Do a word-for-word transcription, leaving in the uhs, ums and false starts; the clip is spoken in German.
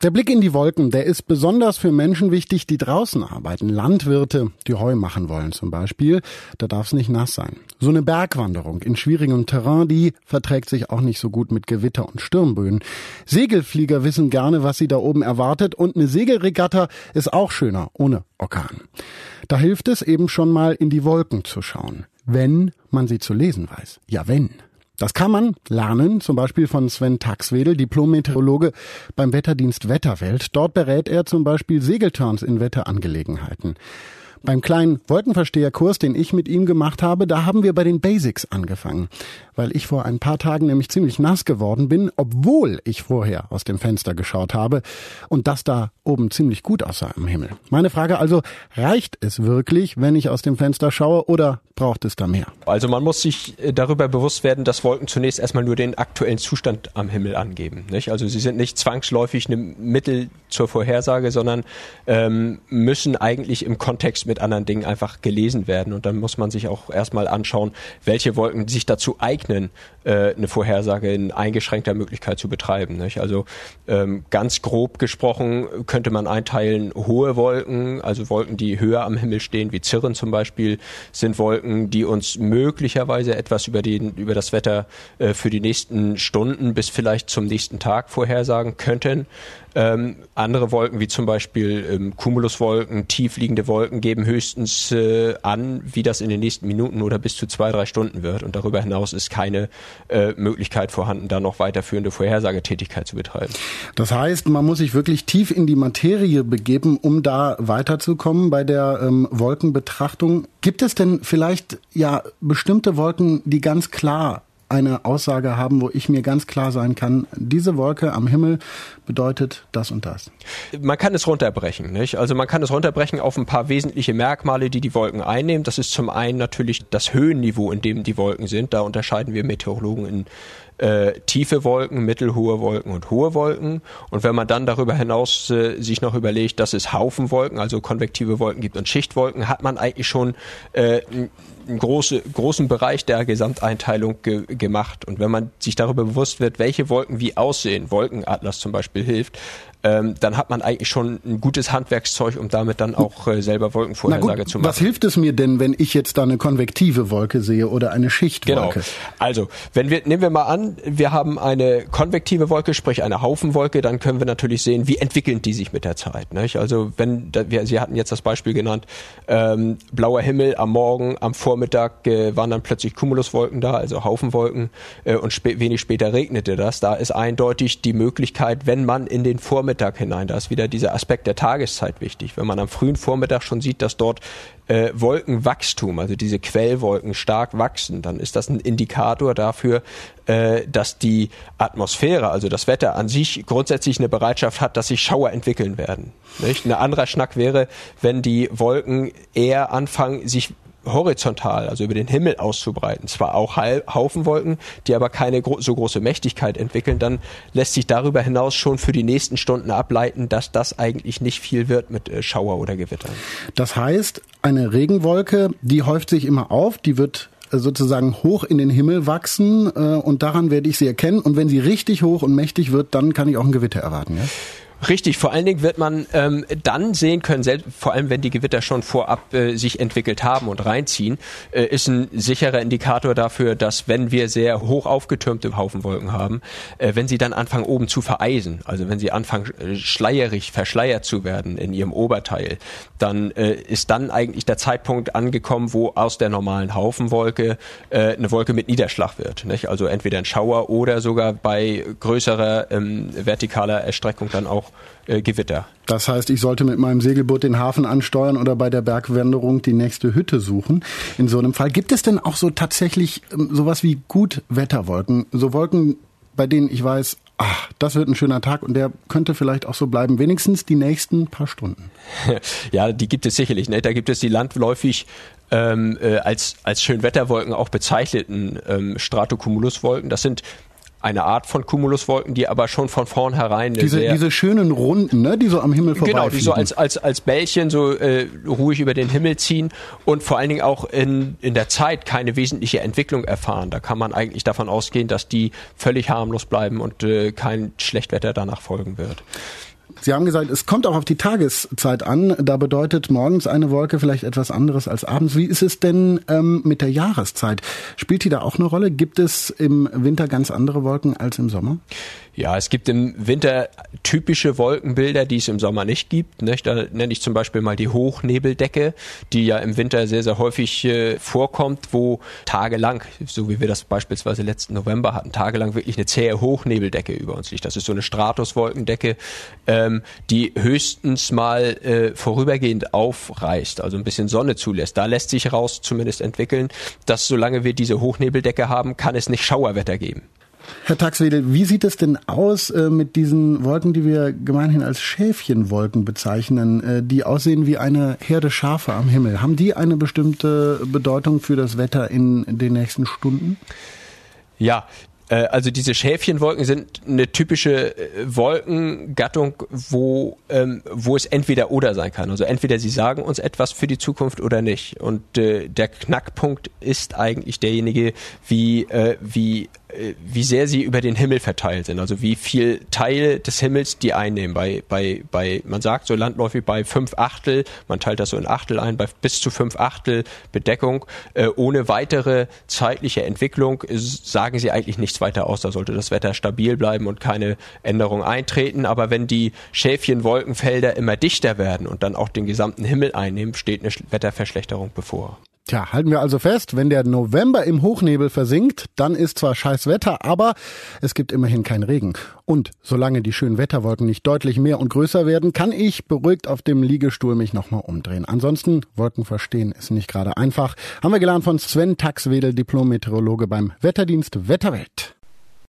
Der Blick in die Wolken, der ist besonders für Menschen wichtig, die draußen arbeiten. Landwirte, die Heu machen wollen zum Beispiel. Da darf es nicht nass sein. So eine Bergwanderung in schwierigem Terrain, die verträgt sich auch nicht so gut mit Gewitter und Sturmböen. Segelflieger wissen gerne, was sie da oben erwartet. Und eine Segelregatta ist auch schöner, ohne Orkan. Da hilft es eben schon mal, in die Wolken zu schauen. Wenn man sie zu lesen weiß. Ja, wenn. Das kann man lernen, zum Beispiel von Sven Taxwedel, Diplom-Meteorologe beim Wetterdienst Wetterwelt. Dort berät er zum Beispiel Segelterns in Wetterangelegenheiten. Beim kleinen Wolkenversteherkurs, den ich mit ihm gemacht habe, da haben wir bei den Basics angefangen, weil ich vor ein paar Tagen nämlich ziemlich nass geworden bin, obwohl ich vorher aus dem Fenster geschaut habe und das da oben ziemlich gut aussah am Himmel. Meine Frage also, reicht es wirklich, wenn ich aus dem Fenster schaue, oder braucht es da mehr? Also man muss sich darüber bewusst werden, dass Wolken zunächst erstmal nur den aktuellen Zustand am Himmel angeben, nicht? Also sie sind nicht zwangsläufig ein Mittel zur Vorhersage, sondern ähm, müssen eigentlich im Kontext mit anderen Dingen einfach gelesen werden. Und dann muss man sich auch erstmal anschauen, welche Wolken sich dazu eignen, äh, eine Vorhersage in eingeschränkter Möglichkeit zu betreiben, nicht? Also ähm, ganz grob gesprochen könnte man einteilen, hohe Wolken, also Wolken, die höher am Himmel stehen, wie Cirren zum Beispiel, sind Wolken, die uns möglicherweise etwas über, den, über das Wetter äh, für die nächsten Stunden bis vielleicht zum nächsten Tag vorhersagen könnten. Ähm, andere Wolken, wie zum Beispiel ähm, Cumuluswolken, tiefliegende Wolken, geben höchstens äh, an, wie das in den nächsten Minuten oder bis zu zwei, drei Stunden wird. Und darüber hinaus ist keine äh, Möglichkeit vorhanden, da noch weiterführende Vorhersagetätigkeit zu betreiben. Das heißt, man muss sich wirklich tief in die Materie begeben, um da weiterzukommen bei der ähm, Wolkenbetrachtung. Gibt es denn vielleicht ja bestimmte Wolken, die ganz klar eine Aussage haben, wo ich mir ganz klar sein kann, diese Wolke am Himmel bedeutet das und das? Man kann es runterbrechen, nicht? Also man kann es runterbrechen auf ein paar wesentliche Merkmale, die die Wolken einnehmen. Das ist zum einen natürlich das Höhenniveau, in dem die Wolken sind. Da unterscheiden wir Meteorologen in äh, tiefe Wolken, mittelhohe Wolken und hohe Wolken. Und wenn man dann darüber hinaus äh, sich noch überlegt, dass es Haufenwolken, also konvektive Wolken gibt und Schichtwolken, hat man eigentlich schon äh, einen große, großen Bereich der Gesamteinteilung ge- gemacht. Und wenn man sich darüber bewusst wird, welche Wolken wie aussehen, Wolkenatlas zum Beispiel hilft, ähm, dann hat man eigentlich schon ein gutes Handwerkszeug, um damit dann auch äh, selber Wolkenvorhersage zu machen. Was hilft es mir denn, wenn ich jetzt da eine konvektive Wolke sehe oder eine Schichtwolke? Genau. Also, wenn wir, nehmen wir mal an, wir haben eine konvektive Wolke, sprich eine Haufenwolke, dann können wir natürlich sehen, wie entwickeln die sich mit der Zeit, nicht? Also, wenn, da, wir, Sie hatten jetzt das Beispiel genannt, ähm, blauer Himmel am Morgen, am Vormittag äh, waren dann plötzlich Cumuluswolken da, also Haufenwolken, äh, und spä- wenig später regnete das. Da ist eindeutig die Möglichkeit, wenn man in den Vormittag hinein, da ist wieder dieser Aspekt der Tageszeit wichtig. Wenn man am frühen Vormittag schon sieht, dass dort äh, Wolkenwachstum, also diese Quellwolken stark wachsen, dann ist das ein Indikator dafür, äh, dass die Atmosphäre, also das Wetter an sich grundsätzlich eine Bereitschaft hat, dass sich Schauer entwickeln werden, nicht? Ein anderer Schnack wäre, wenn die Wolken eher anfangen, sich horizontal, also über den Himmel auszubreiten, zwar auch Haufenwolken, die aber keine gro- so große Mächtigkeit entwickeln, dann lässt sich darüber hinaus schon für die nächsten Stunden ableiten, dass das eigentlich nicht viel wird mit äh, Schauer oder Gewittern. Das heißt, eine Regenwolke, die häuft sich immer auf, die wird sozusagen hoch in den Himmel wachsen äh, und daran werde ich sie erkennen. Und wenn sie richtig hoch und mächtig wird, dann kann ich auch ein Gewitter erwarten, ja? Richtig, vor allen Dingen wird man ähm, dann sehen können, selbst, vor allem wenn die Gewitter schon vorab äh, sich entwickelt haben und reinziehen, äh, ist ein sicherer Indikator dafür, dass wenn wir sehr hoch aufgetürmte Haufenwolken haben, äh, wenn sie dann anfangen oben zu vereisen, also wenn sie anfangen äh, schleierig, verschleiert zu werden in ihrem Oberteil, dann äh, ist dann eigentlich der Zeitpunkt angekommen, wo aus der normalen Haufenwolke äh, eine Wolke mit Niederschlag wird, nicht? Also entweder ein Schauer oder sogar bei größerer ähm, vertikaler Erstreckung dann auch Äh, Gewitter. Das heißt, ich sollte mit meinem Segelboot den Hafen ansteuern oder bei der Bergwanderung die nächste Hütte suchen. In so einem Fall. Gibt es denn auch so tatsächlich ähm, sowas wie Gutwetterwolken? So Wolken, bei denen ich weiß, ach, das wird ein schöner Tag und der könnte vielleicht auch so bleiben, wenigstens die nächsten paar Stunden. Ja, die gibt es sicherlich, ne? Da gibt es die landläufig ähm, äh, als, als Schönwetterwolken auch bezeichneten ähm, Stratocumuluswolken. Das sind eine Art von Cumuluswolken, die aber schon von vornherein diese, sehr diese schönen Runden, ne, die so am Himmel vorbeifliegen. Genau, die so als als als Bällchen so äh, ruhig über den Himmel ziehen und vor allen Dingen auch in in der Zeit keine wesentliche Entwicklung erfahren. Da kann man eigentlich davon ausgehen, dass die völlig harmlos bleiben und äh, kein Schlechtwetter danach folgen wird. Sie haben gesagt, es kommt auch auf die Tageszeit an. Da bedeutet morgens eine Wolke vielleicht etwas anderes als abends. Wie ist es denn ähm, mit der Jahreszeit? Spielt die da auch eine Rolle? Gibt es im Winter ganz andere Wolken als im Sommer? Ja, es gibt im Winter typische Wolkenbilder, die es im Sommer nicht gibt. Nicht? Da nenne ich zum Beispiel mal die Hochnebeldecke, die ja im Winter sehr, sehr häufig äh, vorkommt, wo tagelang, so wie wir das beispielsweise letzten November hatten, tagelang wirklich eine zähe Hochnebeldecke über uns liegt. Das ist so eine Stratuswolkendecke, ähm, die höchstens mal äh, vorübergehend aufreißt, also ein bisschen Sonne zulässt. Da lässt sich raus zumindest entwickeln, dass solange wir diese Hochnebeldecke haben, kann es nicht Schauerwetter geben. Herr Taxwedel, wie sieht es denn aus äh, mit diesen Wolken, die wir gemeinhin als Schäfchenwolken bezeichnen, äh, die aussehen wie eine Herde Schafe am Himmel? Haben die eine bestimmte Bedeutung für das Wetter in den nächsten Stunden? Ja, also diese Schäfchenwolken sind eine typische Wolkengattung, wo ähm, wo es entweder oder sein kann. Also entweder sie sagen uns etwas für die Zukunft oder nicht. Und äh, der Knackpunkt ist eigentlich derjenige, wie äh, wie wie sehr sie über den Himmel verteilt sind, also wie viel Teile des Himmels die einnehmen. Bei, bei, bei, man sagt so landläufig bei fünf Achtel, man teilt das so in Achtel ein, bei bis zu fünf Achtel Bedeckung, äh, ohne weitere zeitliche Entwicklung sagen sie eigentlich nichts weiter aus. Da sollte das Wetter stabil bleiben und keine Änderung eintreten. Aber wenn die Schäfchenwolkenfelder immer dichter werden und dann auch den gesamten Himmel einnehmen, steht eine Wetterverschlechterung bevor. Tja, halten wir also fest, wenn der November im Hochnebel versinkt, dann ist zwar scheiß Wetter, aber es gibt immerhin keinen Regen. Und solange die schönen Wetterwolken nicht deutlich mehr und größer werden, kann ich beruhigt auf dem Liegestuhl mich nochmal umdrehen. Ansonsten, Wolken verstehen ist nicht gerade einfach. Haben wir gelernt von Sven Taxwedel, Diplom-Meteorologe beim Wetterdienst Wetterwelt.